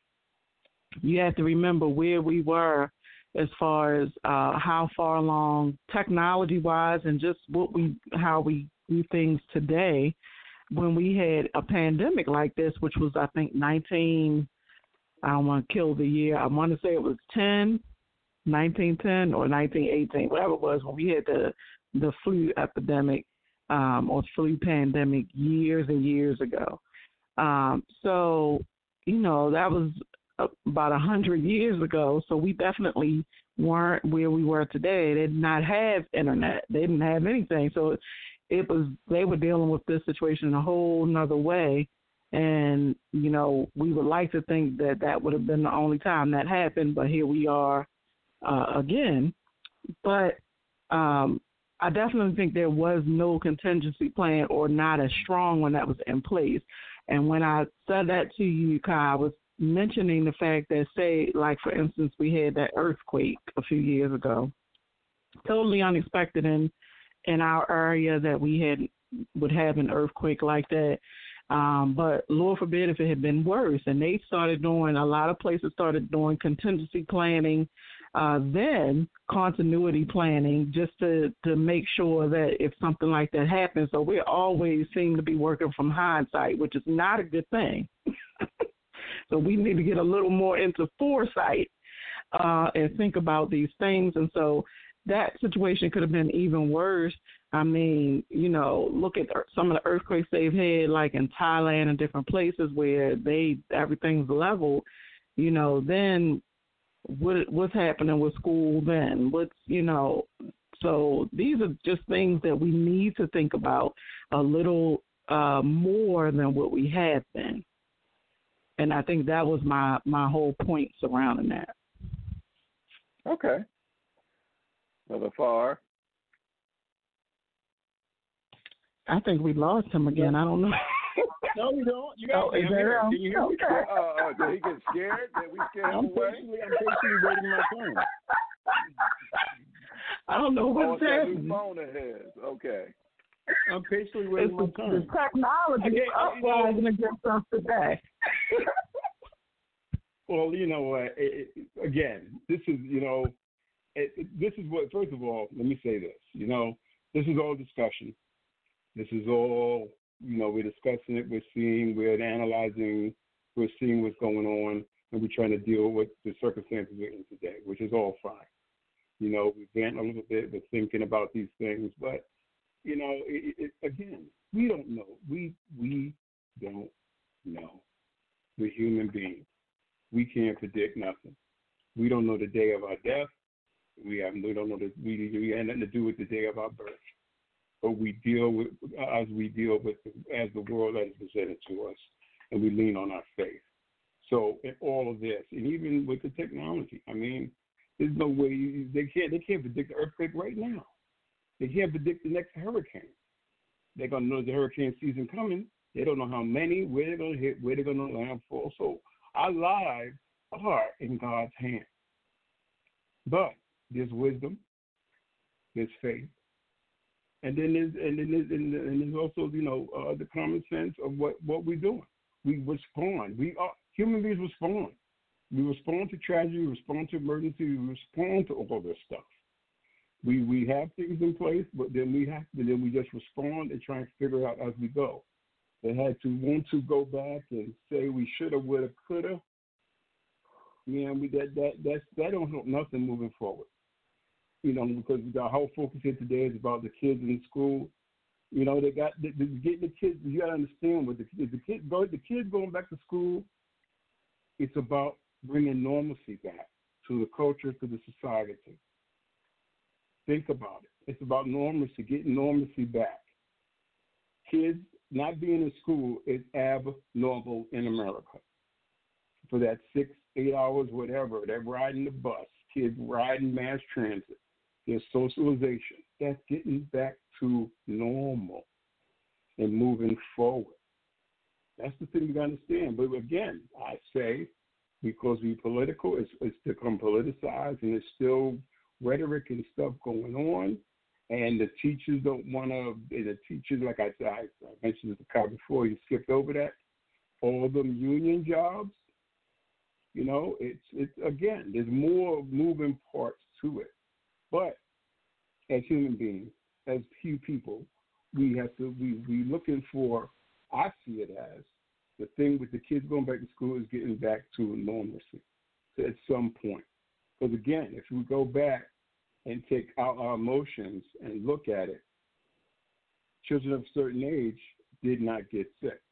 you have to remember where we were as far as uh, how far along technology-wise and just what we how we do things today when we had a pandemic like this, which was, I think, nineteen, I don't want to kill the year, I want to say it was ten, nineteen ten or nineteen eighteen, whatever it was, when we had the the flu epidemic um, or flu pandemic years and years ago. Um, so, you know, that was about a hundred years ago. So we definitely weren't where we were today. They did not have internet. They didn't have anything. So it was, they were dealing with this situation in a whole nother way. And, you know, we would like to think that that would have been the only time that happened, but here we are uh, again. But um, I definitely think there was no contingency plan or not a strong one that was in place. And when I said that to you, Kai, I was mentioning the fact that, say, like, for instance, we had that earthquake a few years ago, totally unexpected in in our area that we had would have an earthquake like that. Um, but Lord forbid if it had been worse. And they started doing, a lot of places started doing contingency planning, uh, then continuity planning, just to, to make sure that if something like that happens. So we always seem to be working from hindsight, which is not a good thing. So we need to get a little more into foresight uh, and think about these things. And so that situation could have been even worse. I mean, you know, look at some of the earthquakes they've had, like in Thailand and different places where they everything's level. You know, then what what's happening with school then? What's, you know, so these are just things that we need to think about a little uh, more than what we have been. And I think that was my, my whole point surrounding that. Okay. Brother Farr. I think we lost him again. I don't know. No, you don't. You got Oh, to is I'm that here. wrong? Can you hear me? Okay. Uh, uh, did he get scared? Did we scare him I'm away? patiently, I'm patiently waiting my turn. I don't know Oh, what's it's that happening. new phone of his. Okay. I'm patiently It's waiting my the, turn. the technology Okay, uprising against us today. Well, you know what? It, it, again, this is, you know, it, it, this is what, first of all, let me say this. You know, this is all discussion. This is all, you know, we're discussing it, we're seeing, we're analyzing, we're seeing what's going on, and we're trying to deal with the circumstances we're in today, which is all fine. You know, we vent a little bit, we're thinking about these things, but, you know, it, it, again, we don't know. We we don't know. We're human beings. We can't predict nothing. We don't know the day of our death. We have we don't know that we we had nothing to do with the day of our birth. But we deal with as we deal with as the world that is presented to us, and we lean on our faith. So in all of this, and even with the technology, I mean, there's no way you, they can't they can't predict the earthquake right now. They can't predict the next hurricane. They're gonna know the hurricane season coming. They don't know how many, where they're gonna hit, where they're gonna landfall. So our lives are in God's hands. But there's wisdom, there's faith, and then there's and then there's, and there's also, you know, uh, the common sense of what, what we're doing. We respond. We are human beings respond. We respond to tragedy. We respond to emergency. We respond to all this stuff. We we have things in place, but then we have to, then we just respond and try and figure out as we go. They had to want to go back and say we shoulda, woulda, coulda. Yeah, we that that that's that don't help nothing moving forward. You know, because the whole focus here today is about the kids in school. You know, they got the, the, getting the kids. You got to understand what the the kids go. The kids going back to school. It's about bringing normalcy back to the culture, to the society. Think about it. It's about normalcy, getting normalcy back. Kids not being in school is abnormal in America. For that six, eight hours, whatever, they're riding the bus, kids riding mass transit, their socialization. That's getting back to normal and moving forward. That's the thing you got to understand. But again, I say, because we're political, it's, it's become politicized, and there's still rhetoric and stuff going on, and the teachers don't want to, the teachers, like I said, I, I mentioned this a couple before, you skipped over that, all of them union jobs, you know, it's, it's again, there's more moving parts to it. But as human beings, as few people, we have to, we, we looking for, I see it as, the thing with the kids going back to school is getting back to normalcy at some point. Because again, if we go back and take out our emotions and look at it, children of a certain age did not get sick.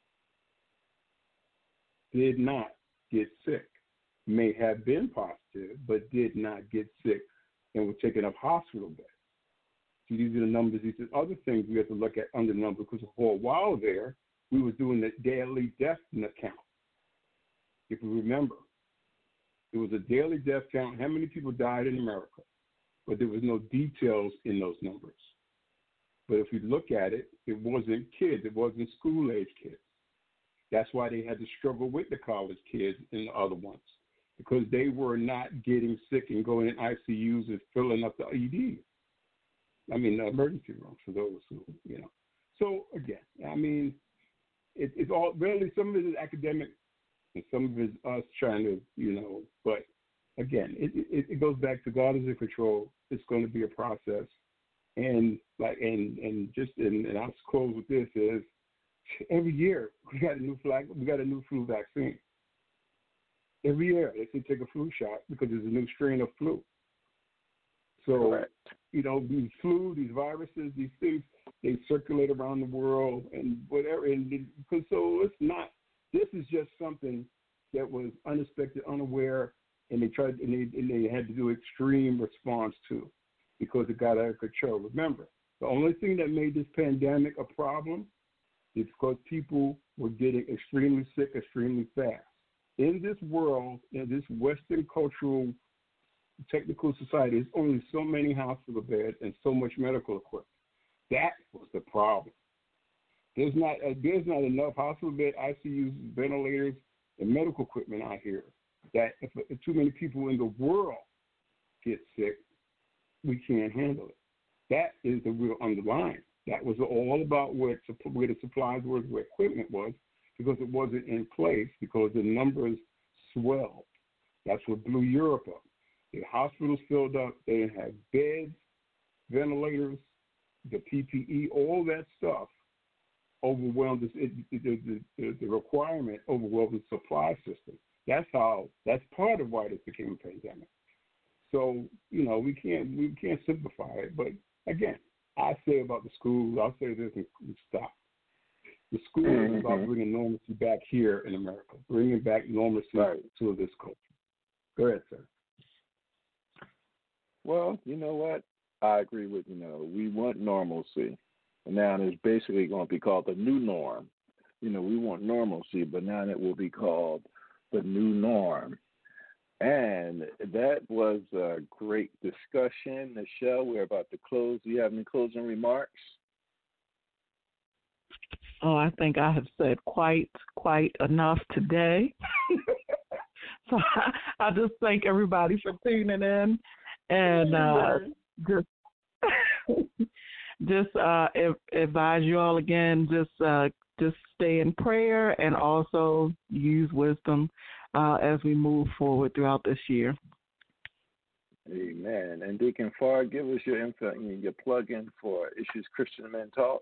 Did not get sick. May have been positive, but did not get sick and were taking up hospital beds. See, these are the numbers. These are other things we have to look at under the numbers, because for a while there, we were doing the daily death count. If you remember, it was a daily death count, how many people died in America, but there was no details in those numbers. But if you look at it, it wasn't kids, it wasn't school-age kids. That's why they had to struggle with the college kids and the other ones, because they were not getting sick and going in I C Us and filling up the E Ds. I mean, the emergency rooms for those who, you know. So, again, I mean, it, it's all really, some of it is academic and some of it is us trying to, you know, but again, it, it, it goes back to God is in control. It's going to be a process. And like, and, and just, and, and I'll close with this is every year we got a new flag, we got a new flu vaccine. Every year they say take a flu shot because there's a new strain of flu. So, Correct. You know, these flu, these viruses, these things, they circulate around the world and whatever. And because so it's not, this is just something that was unexpected, unaware, and they tried, and they, and they had to do extreme response to because it got out of control. Remember, the only thing that made this pandemic a problem is because people were getting extremely sick extremely fast. In this world, in this Western cultural technical society, there's only so many hospital beds and so much medical equipment. That was the problem. There's not uh, there's not enough hospital bed, I C Us, ventilators, and medical equipment out here that if, if too many people in the world get sick, we can't handle it. That is the real underlying. That was all about where, where the supplies were, where equipment was, because it wasn't in place, because the numbers swelled. That's what blew Europe up. The hospitals filled up. They didn't have beds, ventilators, the P P E, all that stuff overwhelmed the, the, the, the, the requirement, overwhelmed the supply system. That's how. That's part of why this became a pandemic. So you know we can't we can't simplify it. But again, I say about the schools, I'll say this and stop. The school mm-hmm. is about bringing normalcy back here in America, bringing back normalcy right. to this culture. Go ahead, sir. Well, you know what? I agree with you. Know we want normalcy, and now it's basically going to be called the new norm. You know, we want normalcy, but now it will be called the new norm. And that was a great discussion. Michelle, we're about to close. Do you have any closing remarks? Oh, I think I have said quite, quite enough today. So I, I just thank everybody for tuning in, and uh, just just uh, advise you all again. Just uh, just stay in prayer, and also use wisdom uh, as we move forward throughout this year. Amen. And Deacon Farr, give us your info, your plug-in for Issues Christian Men Talk.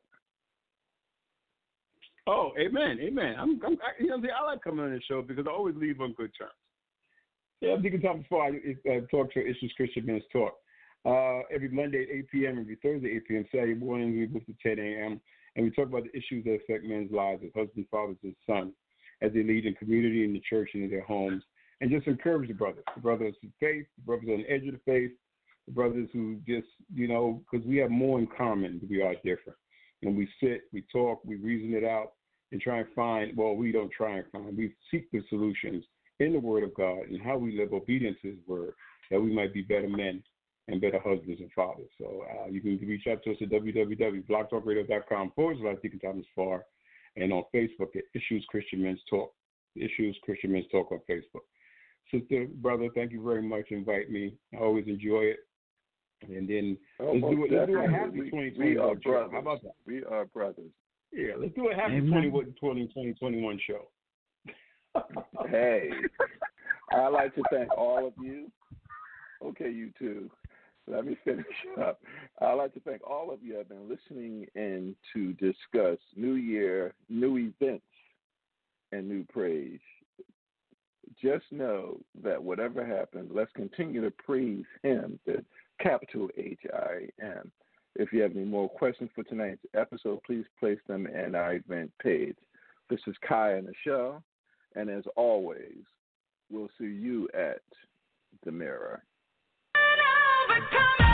Oh, amen, amen. I'm, I'm I, you know, I like coming on the show because I always leave on good terms. Yeah, Deacon Thomas Farr, uh, talk to Issues Christian Men's Talk. Uh, every Monday at eight p.m., every Thursday at eight p.m., Saturday morning we move to ten a.m., and we talk about the issues that affect men's lives as husbands, fathers, and sons, as they lead in community, in the church, and in their homes, and just encourage the brothers, the brothers of faith, the brothers on the edge of the faith, the brothers who just, you know, because we have more in common than we are different. And we sit, we talk, we reason it out, and try and find, well, we don't try and find, we seek the solutions in the Word of God and how we live obedience to His Word, that we might be better men and better husbands and fathers. So uh, you can reach out to us at www.blogtalkradio.com forward slash Deacon Thomas Farr, and on Facebook at Issues Christian Men's Talk, Issues Christian Men's Talk on Facebook. Sister, brother, thank you very much for inviting me. I always enjoy it. And then oh, let's, do it, let's do a happy we, twenty we are show. brothers. How about that? We are brothers. Yeah, let's do a happy twenty twenty-one show. Hey, I'd like to thank all of you. Okay, you too. Let me finish up. I'd like to thank all of you who have been listening in to discuss New Year, new events, and new praise. Just know that whatever happens, let's continue to praise Him, the capital H I M. If you have any more questions for tonight's episode, please place them in our event page. This is Kai and the show, and as always, we'll see you at the mirror. Overcome.